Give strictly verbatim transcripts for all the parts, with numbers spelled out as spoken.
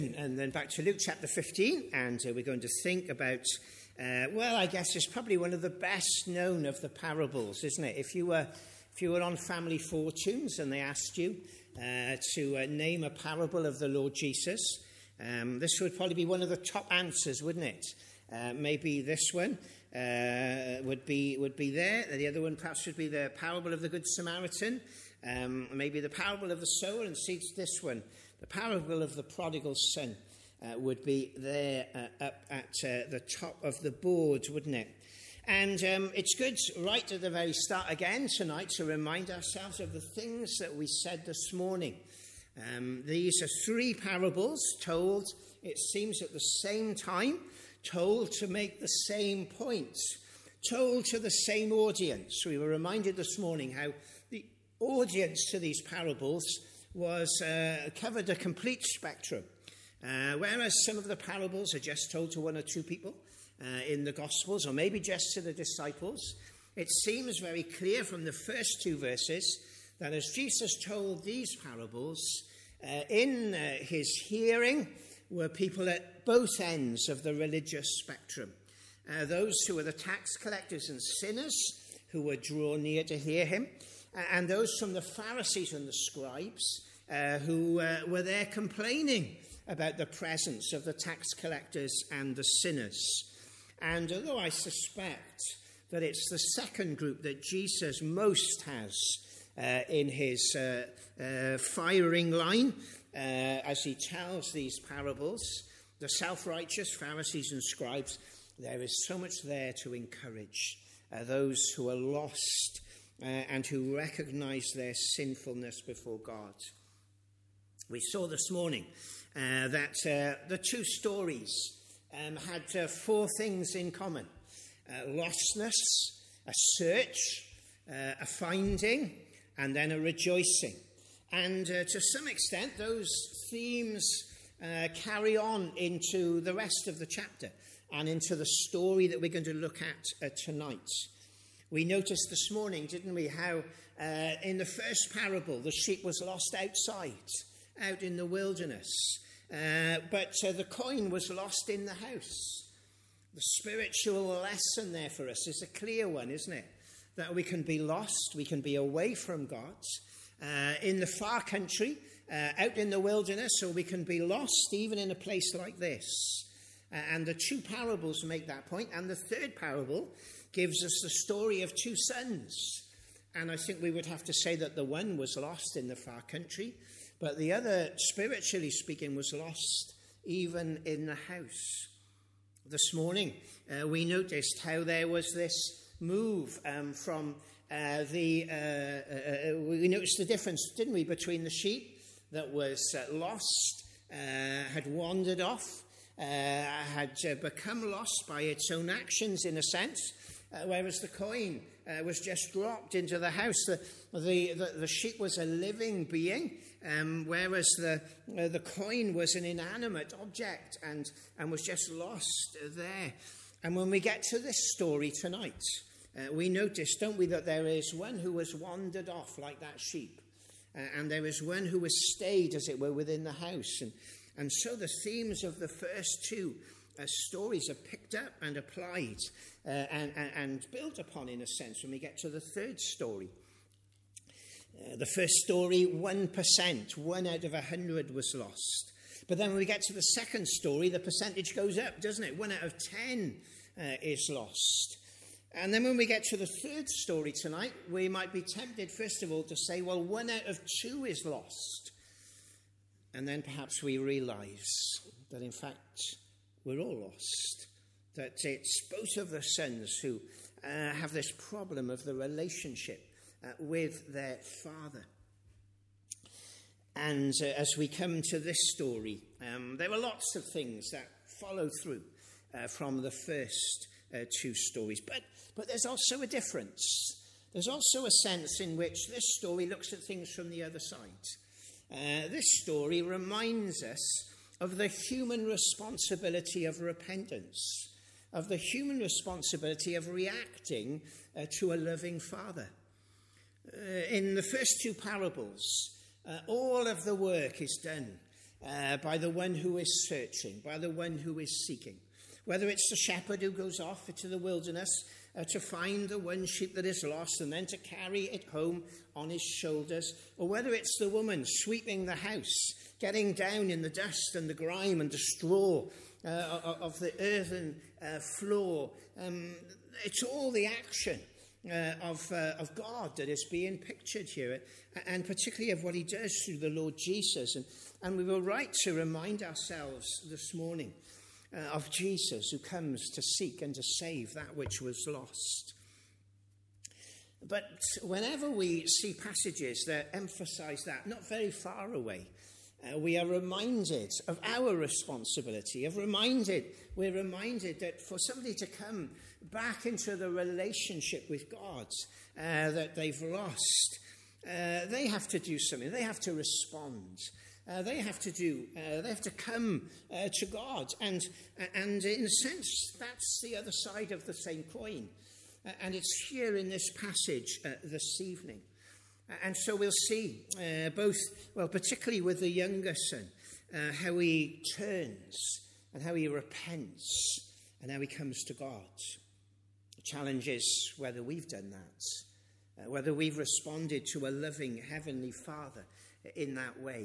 And then back to Luke chapter fifteen, and uh, we're going to think about, uh, well, I guess it's probably one of the best known of the parables, isn't it? If you were, if you were on Family Fortunes and they asked you uh, to uh, name a parable of the Lord Jesus, um, this would probably be one of the top answers, wouldn't it? Uh, maybe this one uh, would be would be there. The other one perhaps would be the parable of the Good Samaritan. Um, maybe the parable of the sower, and see this one. The parable of the prodigal son uh, would be there uh, up at uh, the top of the board, wouldn't it? And um, it's good right at the very start again tonight to remind ourselves of the things that we said this morning. Um, these are three parables told, it seems, at the same time, told to make the same points, told to the same audience. We were reminded this morning how the audience to these parables was uh, covered a complete spectrum. Uh, whereas some of the parables are just told to one or two people uh, in the Gospels, or maybe just to the disciples, it seems very clear from the first two verses that as Jesus told these parables, uh, in uh, his hearing were people at both ends of the religious spectrum. Uh, those who were the tax collectors and sinners who were drawn near to hear him, and those from the Pharisees and the scribes uh, who uh, were there complaining about the presence of the tax collectors and the sinners. And although I suspect that it's the second group that Jesus most has uh, in his uh, uh, firing line uh, as he tells these parables, the self-righteous Pharisees and scribes, there is so much there to encourage uh, those who are lost Uh, and who recognize their sinfulness before God. We saw this morning uh, that uh, the two stories um, had uh, four things in common. Uh, lostness, a search, uh, a finding, and then a rejoicing. And uh, to some extent, those themes uh, carry on into the rest of the chapter and into the story that we're going to look at uh, tonight. We noticed this morning, didn't we, how uh, in the first parable the sheep was lost outside, out in the wilderness. Uh, but uh, the coin was lost in the house. The spiritual lesson there for us is a clear one, isn't it? That we can be lost, we can be away from God, uh, in the far country, uh, out in the wilderness, or we can be lost even in a place like this. Uh, and the two parables make that point. And the third parable gives us the story of two sons. And I think we would have to say that the one was lost in the far country, but the other, spiritually speaking, was lost even in the house. This morning, uh, we noticed how there was this move um, from uh, the, uh, uh, we noticed the difference, didn't we, between the sheep that was uh, lost, uh, had wandered off, uh, had uh, become lost by its own actions in a sense, Uh, whereas the coin uh, was just dropped into the house. The, the, the, the sheep was a living being, um, whereas the, uh, the coin was an inanimate object and, and was just lost there. And when we get to this story tonight, uh, we notice, don't we, that there is one who was wandered off like that sheep, uh, and there is one who was stayed, as it were, within the house. And, and so the themes of the first two Uh, stories are picked up and applied uh, and, and, and built upon, in a sense, when we get to the third story. Uh, the first story, one percent, one out of a hundred was lost. But then when we get to the second story, the percentage goes up, doesn't it? One out of ten uh, is lost. And then when we get to the third story tonight, we might be tempted, first of all, to say, well, one out of two is lost. And then perhaps we realize that, in fact, we're all lost, that it's both of the sons who uh, have this problem of the relationship uh, with their father. And uh, as we come to this story, um, there are lots of things that follow through uh, from the first uh, two stories. But, but there's also a difference. There's also a sense in which this story looks at things from the other side. Uh, this story reminds us of the human responsibility of repentance, of the human responsibility of reacting uh, to a loving Father. Uh, in the first two parables, uh, all of the work is done uh, by the one who is searching, by the one who is seeking. Whether it's the shepherd who goes off into the wilderness uh, to find the one sheep that is lost and then to carry it home on his shoulders, or whether it's the woman sweeping the house, getting down in the dust and the grime and the straw uh, of the earthen uh, floor. Um, it's all the action uh, of, uh, of God that is being pictured here, and particularly of what he does through the Lord Jesus. And, and we were right to remind ourselves this morning Uh, of Jesus, who comes to seek and to save that which was lost. But whenever we see passages that emphasize that, not very far away, uh, we are reminded of our responsibility, of reminded, we're reminded that for somebody to come back into the relationship with God uh, that they've lost, uh, they have to do something, they have to respond. Uh, they have to do, uh, they have to come uh, to God. And, and in a sense, that's the other side of the same coin. Uh, and it's here in this passage uh, this evening. Uh, and so we'll see uh, both, well, particularly with the younger son, uh, how he turns and how he repents and how he comes to God. The challenge is whether we've done that, uh, whether we've responded to a loving Heavenly Father in that way.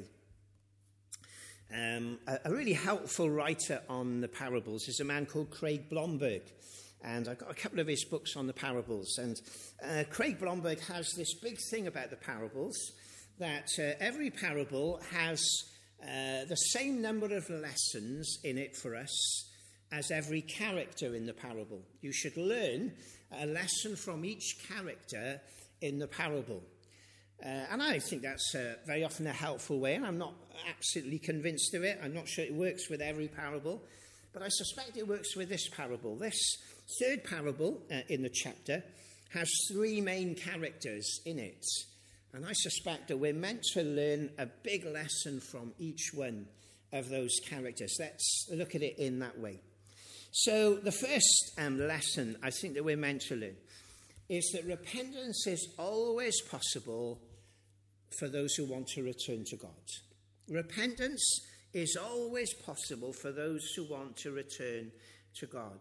Um, a, a really helpful writer on the parables is a man called Craig Blomberg, and I've got a couple of his books on the parables. And uh, Craig Blomberg has this big thing about the parables, that uh, every parable has uh, the same number of lessons in it for us as every character in the parable. You should learn a lesson from each character in the parable. Uh, and I think that's uh, very often a helpful way, and I'm not absolutely convinced of it. I'm not sure it works with every parable, but I suspect it works with this parable. This third parable uh, in the chapter has three main characters in it, and I suspect that we're meant to learn a big lesson from each one of those characters. Let's look at it in that way. So the first um, lesson I think that we're meant to learn is that repentance is always possible for those who want to return to God. Repentance is always possible for those who want to return to God.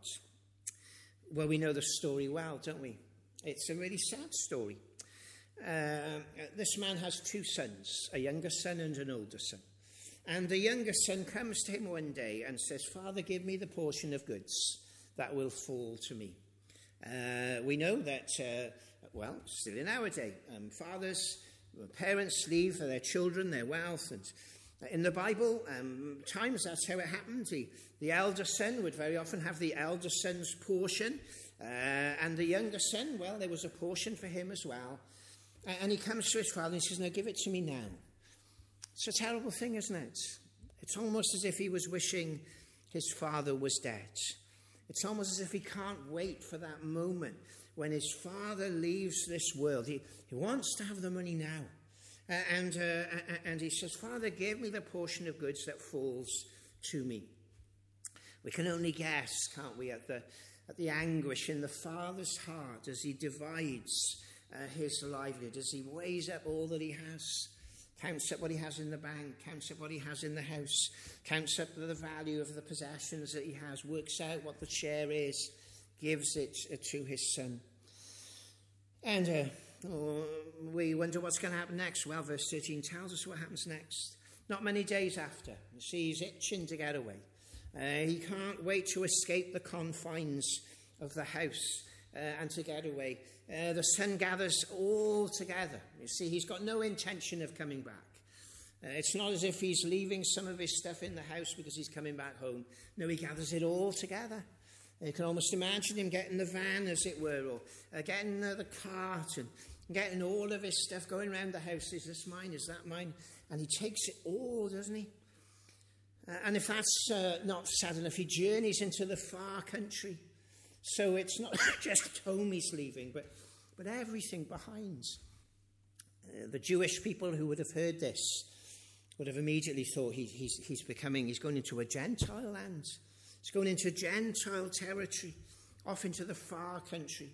Well, we know the story well, don't we? It's a really sad story. Uh, this man has two sons, a younger son and an older son. And the younger son comes to him one day and says, "Father, give me the portion of goods that will fall to me." Uh, we know that, uh, well, still in our day, um, fathers, parents leave for their children their wealth. And in the Bible, um, times that's how it happened. The, the elder son would very often have the elder son's portion. Uh, and the younger son, well, there was a portion for him as well. Uh, and he comes to his father and he says, "Now give it to me now." It's a terrible thing, isn't it? It's almost as if he was wishing his father was dead. It's almost as if he can't wait for that moment when his father leaves this world. He, he wants to have the money now. Uh, and, uh, and he says, "Father, give me the portion of goods that falls to me." We can only guess, can't we, at the, at the anguish in the father's heart as he divides uh, his livelihood, as he weighs up all that he has. Counts up what he has in the bank, counts up what he has in the house, counts up the value of the possessions that he has, works out what the share is, gives it to his son. And uh, oh, we wonder what's going to happen next. Well, verse thirteen tells us what happens next. Not many days after, you see, he's itching to get away. Uh, he can't wait to escape the confines of the house uh, and to get away. Uh, the son gathers all together. You see, he's got no intention of coming back. Uh, it's not as if he's leaving some of his stuff in the house because he's coming back home. No, he gathers it all together. You can almost imagine him getting the van, as it were, or uh, getting uh, the cart and getting all of his stuff, going around the house. Is this mine? Is that mine? And he takes it all, doesn't he? Uh, and if that's uh, not sad enough, he journeys into the far country. So it's not just home he's leaving, but, but everything behind. Uh, the Jewish people who would have heard this would have immediately thought he, he's, he's becoming, he's going into a Gentile land. He's going into Gentile territory, off into the far country.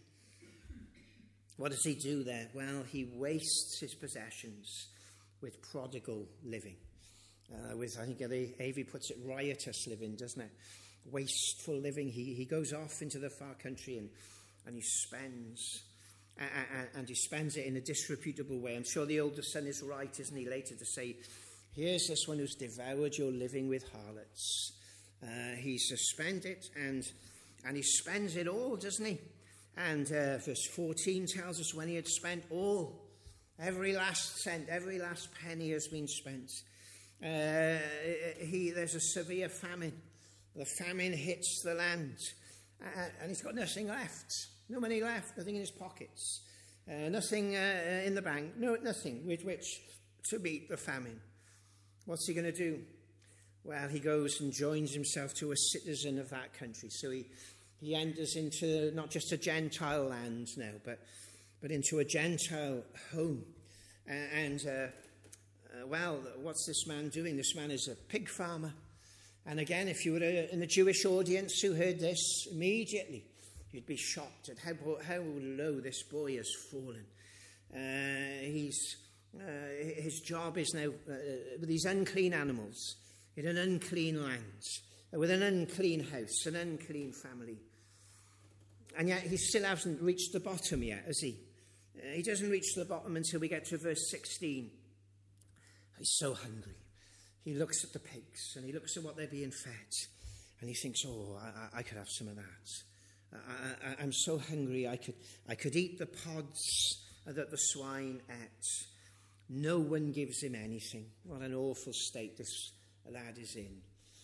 What does he do there? Well, he wastes his possessions with prodigal living. Uh, with, I think A V puts it, riotous living, doesn't it? Wasteful living. He he goes off into the far country and, and he spends, uh, and he spends it in a disreputable way. I'm sure the older son is right, isn't he, later to say, here's this one who's devoured your living with harlots. Uh, he's spent and and he spends it all, doesn't he? And uh, verse fourteen tells us when he had spent all, every last cent, every last penny has been spent. Uh, he there's a severe famine. The famine hits the land, uh, and he's got nothing left. No money left, nothing in his pockets, uh, nothing uh, in the bank, no nothing with which to meet the famine. What's he going to do? Well, he goes and joins himself to a citizen of that country. So he, he enters into not just a Gentile land now, but but into a Gentile home. Uh, and, uh, uh, well, what's this man doing? This man is a pig farmer. And again, if you were in the Jewish audience who heard this, immediately you'd be shocked at how, how low this boy has fallen. Uh, he's, uh, his job is now uh, with these unclean animals, in an unclean land, with an unclean house, an unclean family. And yet he still hasn't reached the bottom yet, has he? Uh, he doesn't reach the bottom until we get to verse sixteen. He's so hungry. He looks at the pigs and he looks at what they're being fed. And he thinks, oh, I, I could have some of that. I, I, I'm so hungry I could, I could eat the pods that the swine ate. No one gives him anything. What an awful state this lad is in.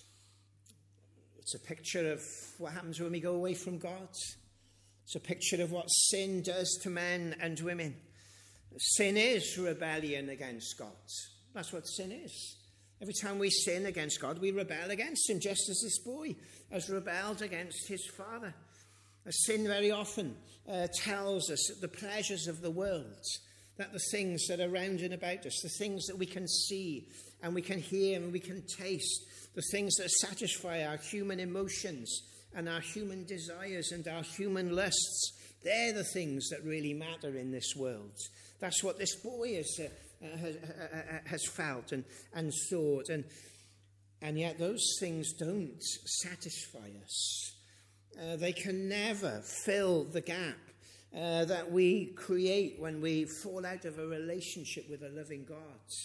It's a picture of what happens when we go away from God. It's a picture of what sin does to men and women. Sin is rebellion against God. That's what sin is. Every time we sin against God, we rebel against him, just as this boy has rebelled against his father. A sin very often uh, tells us that the pleasures of the world, that the things that are round and about us, the things that we can see and we can hear and we can taste, the things that satisfy our human emotions and our human desires and our human lusts, they're the things that really matter in this world. That's what this boy is, uh, uh, has, uh, has felt and, and thought. And, and yet those things don't satisfy us. Uh, they can never fill the gap uh, that we create when we fall out of a relationship with a loving God.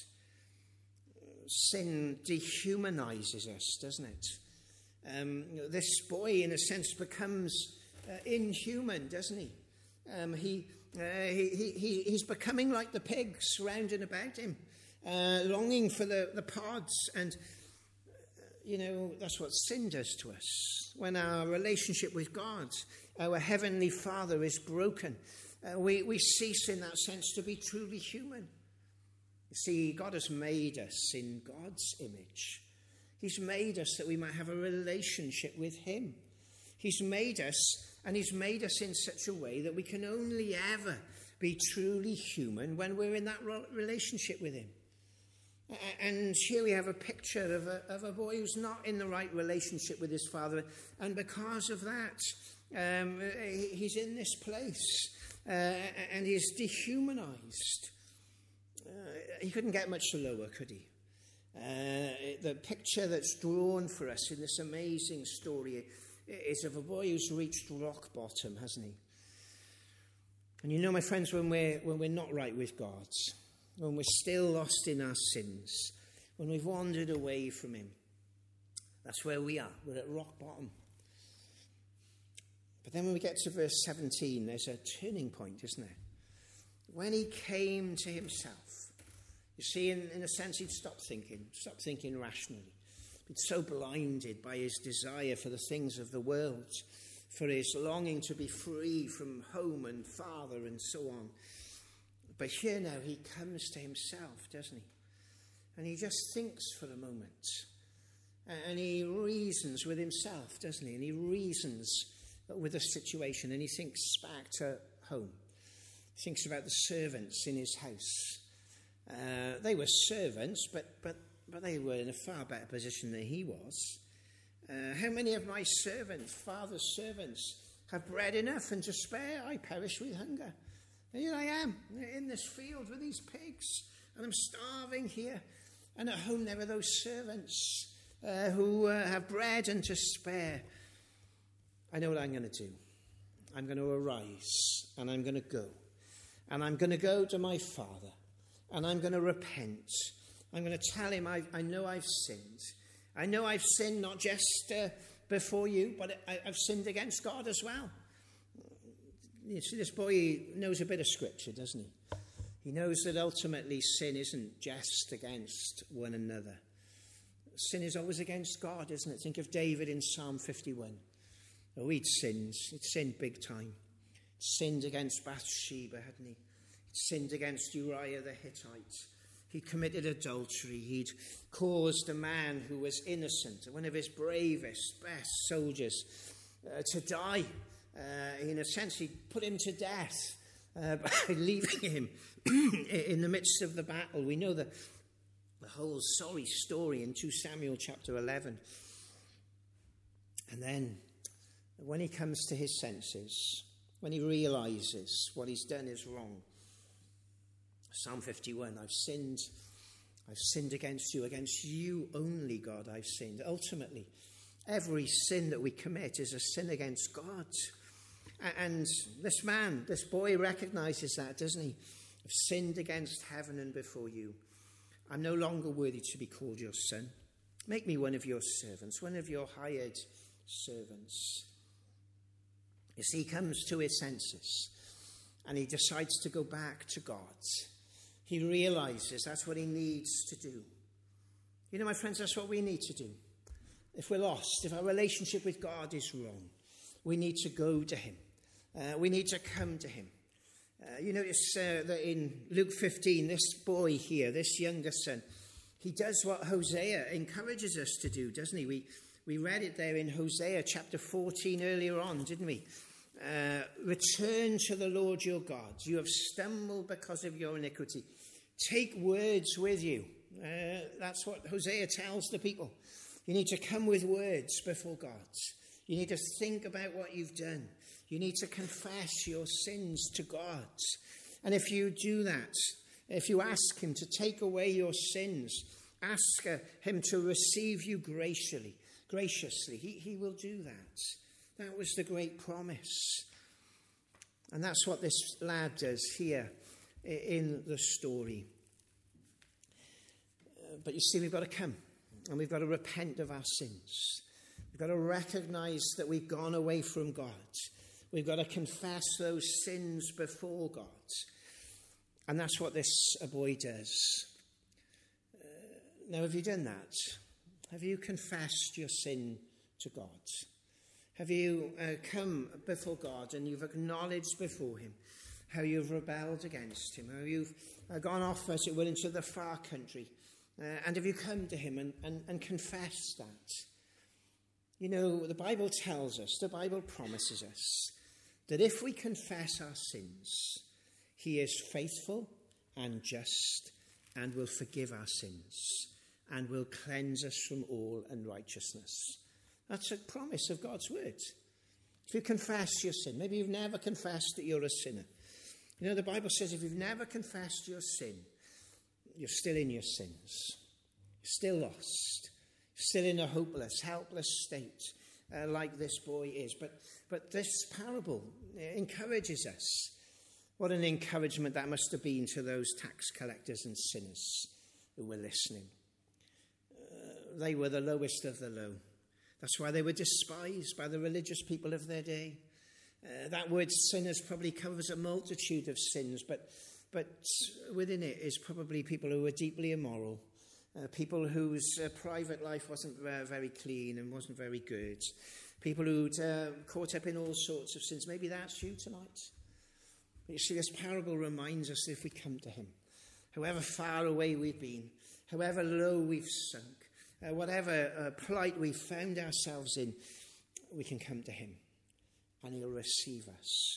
Sin dehumanizes us, doesn't it? Um, this boy, in a sense, becomes uh, inhuman, doesn't he? Um, he, uh, he, he? He's becoming like the pigs round and about him, uh, longing for the, the pods. And, uh, you know, that's what sin does to us. When our relationship with God, our Heavenly Father, is broken, uh, we, we cease, in that sense, to be truly human. You see, God has made us in God's image. He's made us that we might have a relationship with him. He's made us, and he's made us in such a way that we can only ever be truly human when we're in that relationship with him. And here we have a picture of a, of a boy who's not in the right relationship with his father. And because of that, um, he's in this place uh, and he's dehumanized. Uh, he couldn't get much lower, could he? Uh, the picture that's drawn for us in this amazing story is of a boy who's reached rock bottom, hasn't he? And you know, my friends, when we're, when we're not right with God, when we're still lost in our sins, when we've wandered away from him, that's where we are. We're at rock bottom. But then when we get to verse seventeen, there's a turning point, isn't there? When he came to himself, you see, in, in a sense, he'd stopped thinking, stopped thinking rationally. He'd so blinded by his desire for the things of the world, for his longing to be free from home and father and so on. But here now he comes to himself, doesn't he? And he just thinks for a moment. And he reasons with himself, doesn't he? And he reasons with the situation. And he thinks back to home. He thinks about the servants in his house. Uh, they were servants, but, but, but they were in a far better position than he was. Uh, how many of my servants, father's servants, have bread enough and to spare? I perish with hunger. And here I am, in this field with these pigs, and I'm starving here. And at home there are those servants uh, who uh, have bread and to spare. I know what I'm going to do. I'm going to arise and I'm going to go. And I'm going to go to my Father and I'm going to repent. I'm going to tell him I, I know I've sinned. I know I've sinned not just uh, before you, but I, I've sinned against God as well. You see, this boy knows a bit of scripture, doesn't he? He knows that ultimately sin isn't just against one another. Sin is always against God, isn't it? Think of David in Psalm fifty-one. Oh, he'd sinned. He'd sinned big time. Sinned against Bathsheba, hadn't he? He'd sinned against Uriah the Hittite. He committed adultery. He'd caused a man who was innocent, one of his bravest, best soldiers, uh, to die. Uh, in a sense, he put him to death uh, by leaving him in the midst of the battle. We know the, the whole sorry story in Second Samuel chapter eleven. And then, when he comes to his senses, when he realizes what he's done is wrong, Psalm fifty-one, I've sinned, I've sinned against you, against you only, God, I've sinned. Ultimately, every sin that we commit is a sin against God. And this man, this boy recognizes that, doesn't he? I've sinned against heaven and before you. I'm no longer worthy to be called your son. Make me one of your servants, one of your hired servants. You see, he comes to his senses and he decides to go back to God. He realizes that's what he needs to do. You know, my friends, that's what we need to do. If we're lost, if our relationship with God is wrong, we need to go to him. Uh, we need to come to him. Uh, you notice uh, that in Luke fifteen, this boy here, this younger son, he does what Hosea encourages us to do, doesn't he? We, we read it there in Hosea chapter fourteen earlier on, didn't we? Uh, Return to the Lord your God. You have stumbled because of your iniquity. Take words with you. Uh, that's what Hosea tells the people. You need to come with words before God. You need to think about what you've done. You need to confess your sins to God. And if you do that, if you ask him to take away your sins, ask uh, him to receive you graciously, graciously, he, he will do that. That was the great promise. And that's what this lad does here in the story. Uh, but you see, we've got to come and we've got to repent of our sins. We've got to recognize that we've gone away from God. We've got to confess those sins before God. And that's what this boy does. Uh, now, have you done that? Have you confessed your sin to God? Have you uh, come before God and you've acknowledged before him how you've rebelled against him, how you've uh, gone off, as it were, into the far country? Uh, and have you come to him and, and, and confessed that? You know, the Bible tells us, the Bible promises us, that if we confess our sins, he is faithful and just and will forgive our sins and will cleanse us from all unrighteousness. That's a promise of God's word. If you confess your sin, maybe you've never confessed that you're a sinner. You know, the Bible says if you've never confessed your sin, you're still in your sins. You're still lost. Still in a hopeless, helpless state uh, like this boy is. But, but this parable encourages us. What an encouragement that must have been to those tax collectors and sinners who were listening. Uh, they were the lowest of the low. That's why they were despised by the religious people of their day. Uh, that word sinners probably covers a multitude of sins, but, but within it is probably people who were deeply immoral. Uh, people whose uh, private life wasn't uh, very clean and wasn't very good. People who'd uh, caught up in all sorts of sins. Maybe that's you tonight. But you see, this parable reminds us that if we come to him, however far away we've been, however low we've sunk, uh, whatever uh, plight we've found ourselves in, we can come to him and he'll receive us.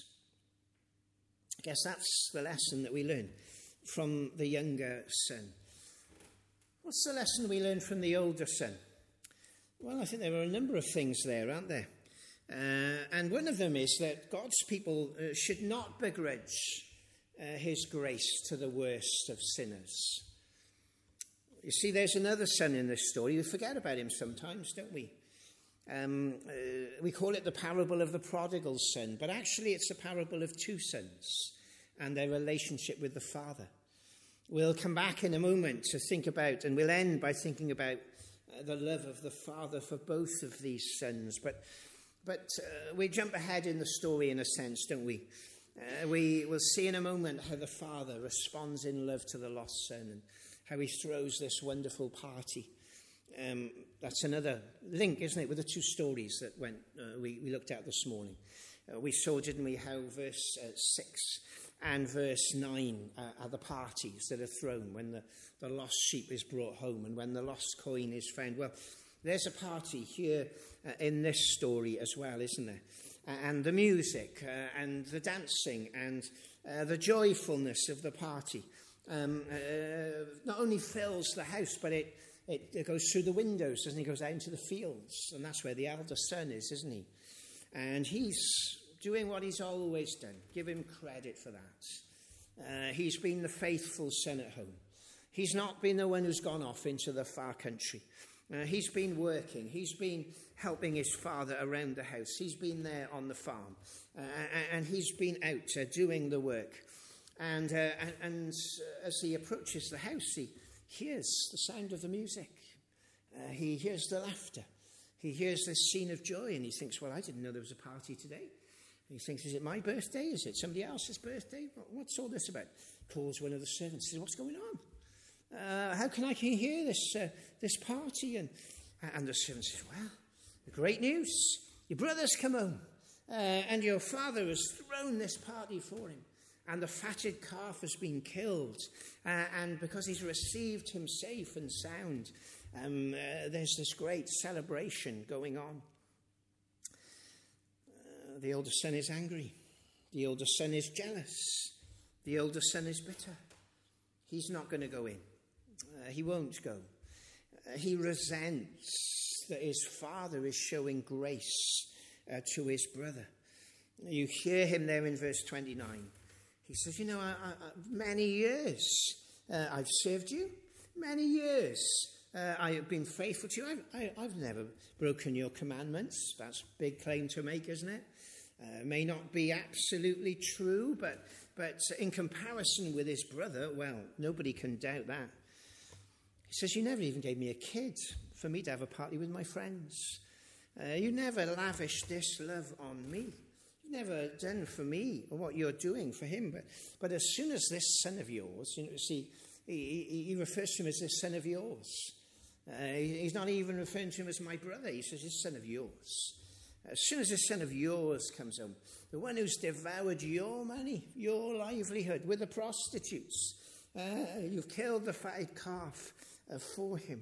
I guess that's the lesson that we learn from the younger son. What's the lesson we learn from the older son? Well, I think there are a number of things there, aren't there? Uh, and one of them is that God's people uh, should not begrudge uh, his grace to the worst of sinners. You see, there's another son in this story. We forget about him sometimes, don't we? Um, uh, we call it the parable of the prodigal son, but actually it's the parable of two sons and their relationship with the father. We'll come back in a moment to think about, and we'll end by thinking about uh, the love of the father for both of these sons. But but uh, we jump ahead in the story in a sense, don't we? Uh, we will see in a moment how the father responds in love to the lost son and how he throws this wonderful party. Um, that's another link, isn't it, with the two stories that went uh, we, we looked at this morning. Uh, we saw, didn't we, how verse uh, six and verse nine uh, are the parties that are thrown when the, the lost sheep is brought home and when the lost coin is found. Well, there's a party here uh, in this story as well, isn't there? Uh, and the music uh, and the dancing and uh, the joyfulness of the party um, uh, not only fills the house, but it, it, it goes through the windows, doesn't it? It goes out into the fields, and that's where the elder son is, isn't he? And he's doing what he's always done. Give him credit for that. Uh, he's been the faithful son at home. He's not been the one who's gone off into the far country. Uh, he's been working. He's been helping his father around the house. He's been there on the farm. Uh, and he's been out uh, doing the work. And, uh, and, and as he approaches the house, he hears the sound of the music. Uh, he hears the laughter. He hears this scene of joy, and he thinks, well, I didn't know there was a party today. And he thinks, is it my birthday? Is it somebody else's birthday? What's all this about? Calls one of the servants, says, what's going on? Uh, how can I hear this uh, this party? And, and the servant says, well, great news. Your brother's come home, uh, and your father has thrown this party for him. And the fatted calf has been killed. Uh, and because he's received him safe and sound, um, uh, there's this great celebration going on. Uh, the older son is angry. The older son is jealous. The older son is bitter. He's not going to go in. Uh, he won't go. Uh, he resents that his father is showing grace uh, to his brother. You hear him there in verse twenty-nine. He says, you know, I, I, many years uh, I've served you. Many years uh, I have been faithful to you. I've, I, I've never broken your commandments. That's a big claim to make, isn't it? Uh, may not be absolutely true, but, but in comparison with his brother, well, nobody can doubt that. He says, you never even gave me a kid for me to have a party with my friends. Uh, you never lavished this love on me. Never done for me or what you're doing for him. But but as soon as this son of yours, you know, see, he, he, he refers to him as this son of yours. Uh, he, he's not even referring to him as my brother. He says, this son of yours. As soon as this son of yours comes home, the one who's devoured your money, your livelihood with the prostitutes, uh, you've killed the fatted calf uh, for him.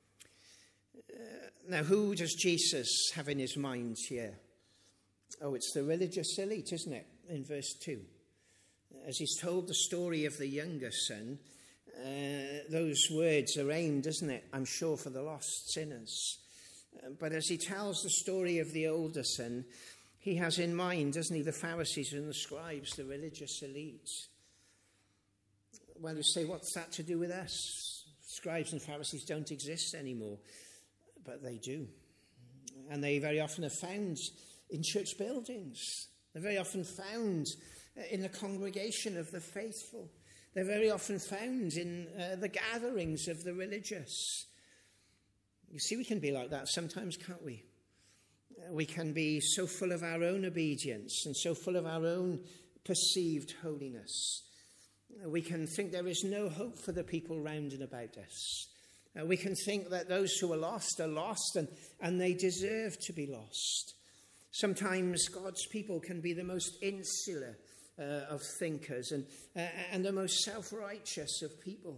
Uh, now, who does Jesus have in his mind here? Oh, it's the religious elite, isn't it, in verse two. As he's told the story of the younger son, uh, those words are aimed, isn't it, I'm sure, for the lost sinners. Uh, but as he tells the story of the older son, he has in mind, doesn't he, the Pharisees and the scribes, the religious elite. Well, you say, what's that to do with us? Scribes and Pharisees don't exist anymore, but they do. And they very often are found in church buildings. They're very often found in the congregation of the faithful. They're very often found in uh, the gatherings of the religious. You see, we can be like that sometimes, can't we? Uh, we can be so full of our own obedience and so full of our own perceived holiness. Uh, we can think there is no hope for the people round and about us. Uh, we can think that those who are lost are lost and, and they deserve to be lost. Sometimes God's people can be the most insular uh, of thinkers and, uh, and the most self-righteous of people.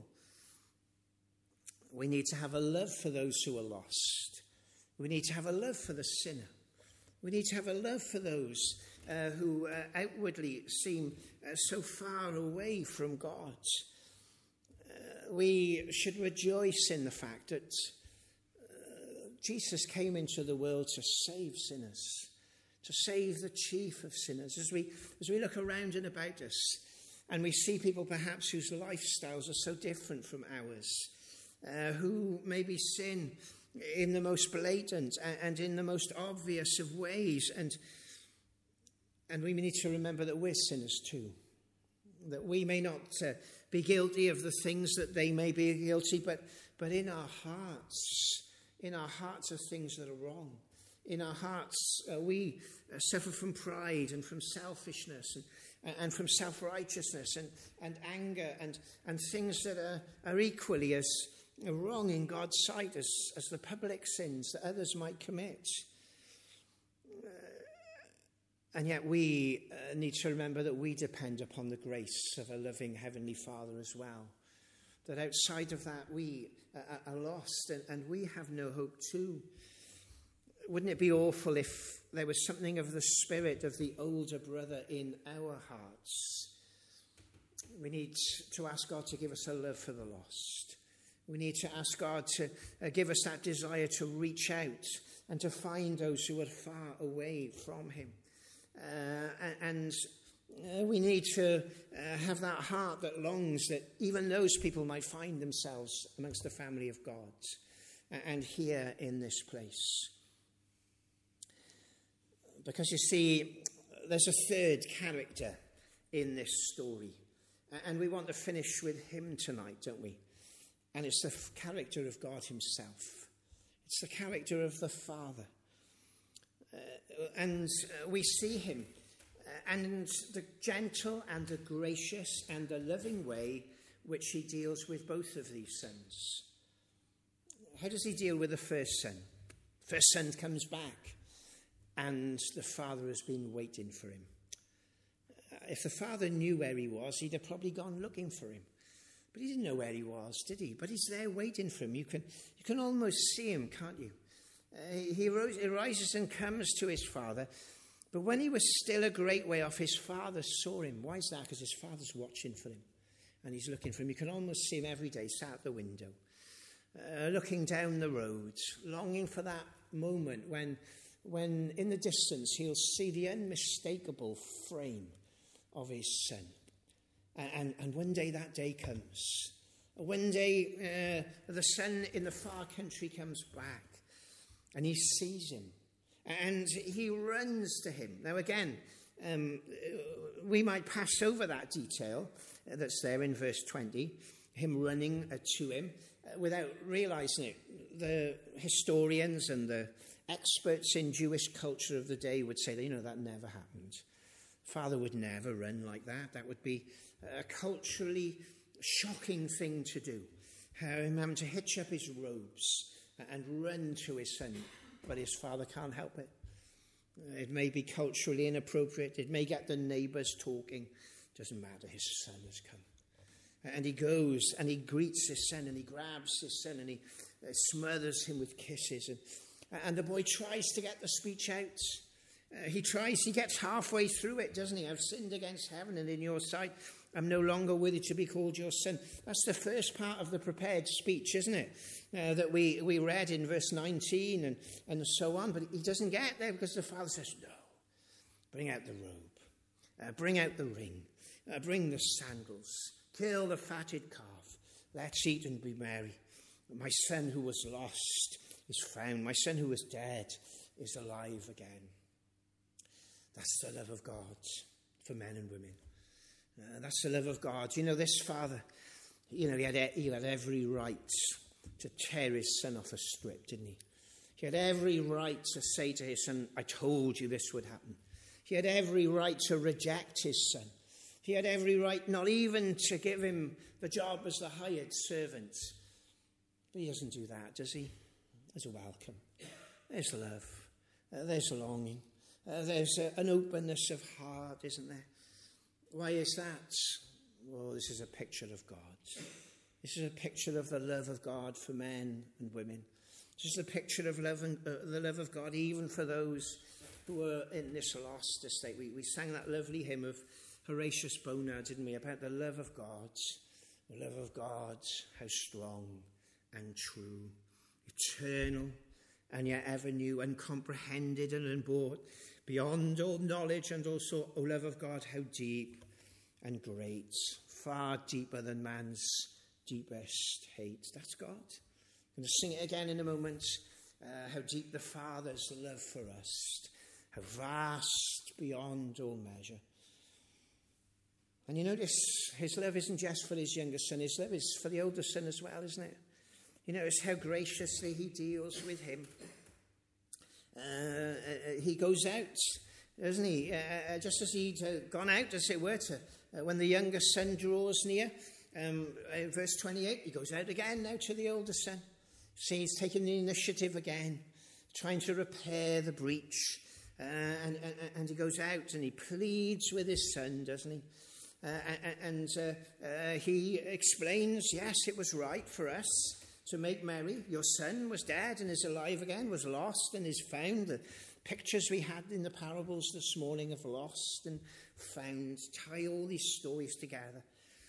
We need to have a love for those who are lost. We need to have a love for the sinner. We need to have a love for those uh, who uh, outwardly seem uh, so far away from God. Uh, we should rejoice in the fact that uh, Jesus came into the world to save sinners, to save the chief of sinners. As we, as we look around and about us and we see people perhaps whose lifestyles are so different from ours, uh, who maybe sin in the most blatant and, and in the most obvious of ways. And, and we need to remember that we're sinners too, that we may not uh, be guilty of the things that they may be guilty, but, but in our hearts, in our hearts are things that are wrong. In our hearts, uh, we uh, suffer from pride and from selfishness and, and from self-righteousness and, and anger and, and things that are, are equally as wrong in God's sight as, as the public sins that others might commit. Uh, and yet we uh, need to remember that we depend upon the grace of a loving Heavenly Father as well. That outside of that we uh, are lost and, and we have no hope too. Wouldn't it be awful if there was something of the spirit of the older brother in our hearts? We need to ask God to give us a love for the lost. We need to ask God to uh, give us that desire to reach out and to find those who are far away from him. Uh, and uh, we need to uh, have that heart that longs that even those people might find themselves amongst the family of God and here in this place. Because you see, there's a third character in this story. And we want to finish with him tonight, don't we? And it's the f- character of God himself. It's the character of the Father. Uh, and uh, we see him. Uh, and the gentle and the gracious and the loving way which he deals with both of these sons. How does he deal with the first son? First son comes back. And the father has been waiting for him. Uh, if the father knew where he was, he'd have probably gone looking for him. But he didn't know where he was, did he? But he's there waiting for him. You can, you can almost see him, can't you? Uh, he, rose, he rises and comes to his father. But when he was still a great way off, his father saw him. Why is that? Because his father's watching for him. And he's looking for him. You can almost see him every day, sat at the window, uh, looking down the road, longing for that moment when... when in the distance he'll see the unmistakable frame of his son. And, and, and one day that day comes. One day uh, the son in the far country comes back and he sees him and he runs to him. Now again, um, we might pass over that detail that's there in verse twenty, him running uh, to him uh, without realizing it. The historians and the experts in Jewish culture of the day would say that, you know, that never happened. Father would never run like that. That would be a culturally shocking thing to do. Him having to hitch up his robes and run to his son. But his father can't help it. It may be culturally inappropriate. It may get the neighbours talking. Doesn't matter. His son has come. And he goes and he greets his son and he grabs his son and he uh, smothers him with kisses. And And the boy tries to get the speech out. Uh, he tries, he gets halfway through it, doesn't he? I've sinned against heaven and in your sight. I'm no longer worthy to be called your son. That's the first part of the prepared speech, isn't it? Uh, that we, we read in verse nineteen and, and so on. But he doesn't get there because the father says, no, bring out the robe. Uh, bring out the ring. Uh, bring the sandals. Kill the fatted calf. Let's eat and be merry. My son who was lost is found. My son who was dead is alive again. That's the love of God for men and women. Uh, that's the love of God. You know, this father, you know, he had, he had every right to tear his son off a strip, didn't he? He had every right to say to his son, I told you this would happen. He had every right to reject his son. He had every right not even to give him the job as the hired servant. But he doesn't do that, does he? There's a welcome. There's love. Uh, there's longing. Uh, there's uh, an openness of heart, isn't there? Why is that? Well, this is a picture of God. This is a picture of the love of God for men and women. This is a picture of love and, uh, the love of God even for those who are in this lost estate. We, we sang that lovely hymn of Horatius Bonar, didn't we, about the love of God. The love of God, how strong and true, eternal and yet ever new, uncomprehended and unbought, beyond all knowledge, and also, O love of God, how deep and great, far deeper than man's deepest hate. That's God. I'm going to sing it again in a moment. Uh, how deep the Father's love for us. How vast beyond all measure. And you notice his love isn't just for his younger son. His love is for the older son as well, isn't it? You notice how graciously he deals with him. Uh, uh, he goes out, doesn't he? Uh, just as he'd uh, gone out, as it were, to, uh, when the younger son draws near. Um, uh, verse twenty-eight, he goes out again now to the older son. See, he's taking the initiative again, trying to repair the breach. Uh, and, and, and he goes out and he pleads with his son, doesn't he? Uh, and uh, uh, he explains, yes, it was right for us to make merry. Your son was dead and is alive again, was lost and is found. The pictures we had in the parables this morning of lost and found tie all these stories together.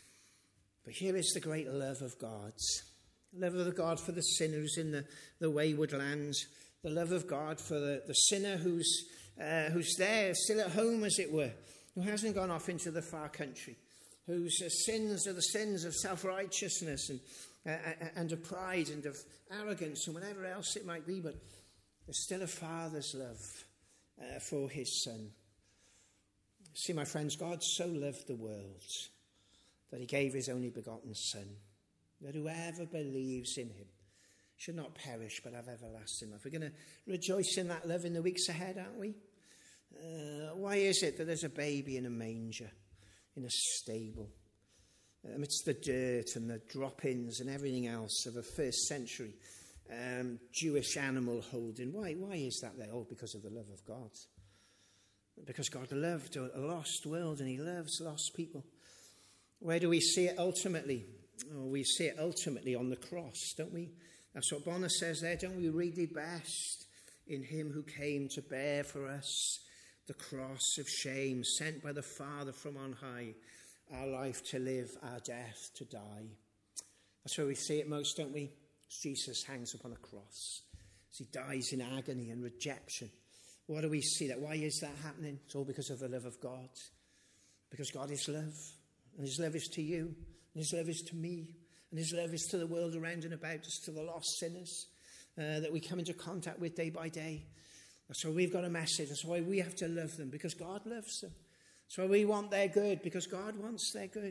But here is the great love of God. The love of God for the sinners in the, the wayward lands. The love of God for the, the sinner who's, uh, who's there, still at home, as it were, who hasn't gone off into the far country, whose uh, sins are the sins of self-righteousness and, uh, and of pride and of arrogance and whatever else it might be, but there's still a father's love uh, for his son. See, my friends, God so loved the world that he gave his only begotten son, that whoever believes in him should not perish but have everlasting life. We're going to rejoice in that love in the weeks ahead, aren't we? Uh, why is it that there's a baby in a manger, in a stable, amidst the dirt and the drop-ins and everything else of a first century um, Jewish animal holding? Why, why is that there? Oh, because of the love of God. Because God loved a lost world and he loves lost people. Where do we see it ultimately? Oh, we see it ultimately on the cross, don't we? That's what Bonner says there. Don't we read it best? In him who came to bear for us the cross of shame, sent by the Father from on high, our life to live, our death to die. That's where we see it most, don't we? As Jesus hangs upon a cross, as he dies in agony and rejection. Why do we see that? Why is that happening? It's all because of the love of God. Because God is love. And his love is to you. And his love is to me. And his love is to the world around and about us, to the lost sinners uh, that we come into contact with day by day. That's why we've got a message. That's why we have to love them, because God loves them. That's why we want their good, because God wants their good.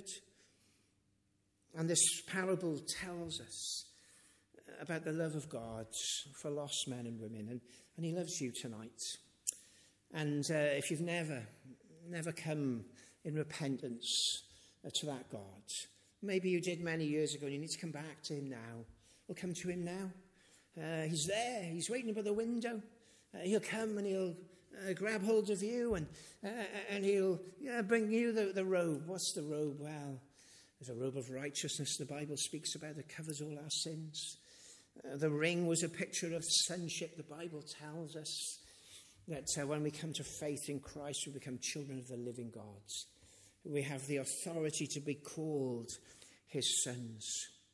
And this parable tells us about the love of God for lost men and women. And, and he loves you tonight. And uh, if you've never, never come in repentance uh, to that God, maybe you did many years ago and you need to come back to him now. Well, come to him now. Uh, he's there. He's waiting by the window. Uh, he'll come and he'll uh, grab hold of you and uh, and he'll uh, bring you the, the robe. What's the robe? Well, there's a robe of righteousness the Bible speaks about that covers all our sins. Uh, the ring was a picture of sonship. The Bible tells us that uh, when we come to faith in Christ, we become children of the living God. We have the authority to be called his sons.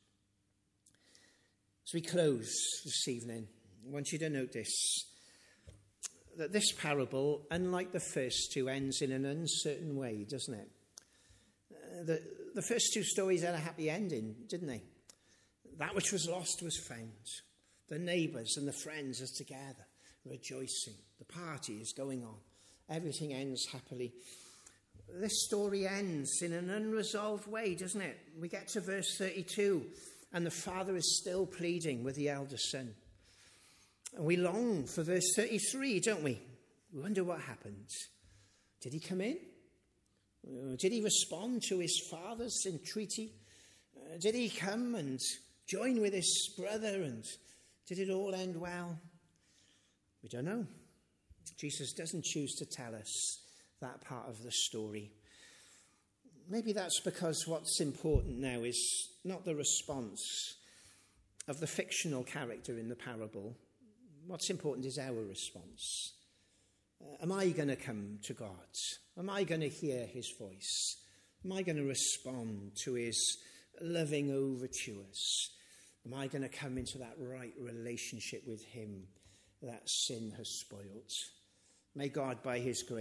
As we close this evening, I want you to notice that this parable, unlike the first two, ends in an uncertain way, doesn't it? Uh, the, the first two stories had a happy ending, didn't they? That which was lost was found. The neighbours and the friends are together, rejoicing. The party is going on. Everything ends happily. This story ends in an unresolved way, doesn't it? We get to verse thirty-two, and the father is still pleading with the elder son. And we long for verse thirty-three, don't we? We wonder what happened. Did he come in? Did he respond to his father's entreaty? Uh, did he come and join with his brother? And did it all end well? We don't know. Jesus doesn't choose to tell us that part of the story. Maybe that's because what's important now is not the response of the fictional character in the parable. What's important is our response. Uh, am I going to come to God? Am I going to hear his voice? Am I going to respond to his loving overtures? Am I going to come into that right relationship with him that sin has spoilt? May God, by his grace,